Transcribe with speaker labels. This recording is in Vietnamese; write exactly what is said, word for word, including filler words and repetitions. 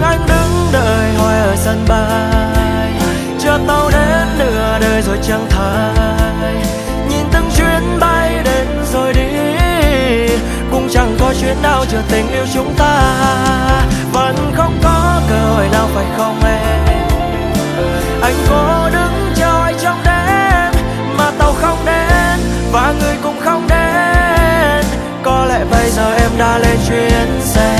Speaker 1: anh đứng đợi hoài ở sân bay, chờ tàu đến nửa đời rồi chẳng thay. Nhìn từng chuyến bay đến rồi đi, cũng chẳng có chuyến nào chờ tình yêu chúng ta. Vẫn không có cơ hội nào phải không em? Anh cố đứng chờ trong đêm mà tàu không đến và người cũng không đến. Có lẽ bây giờ em đã lên chuyến xe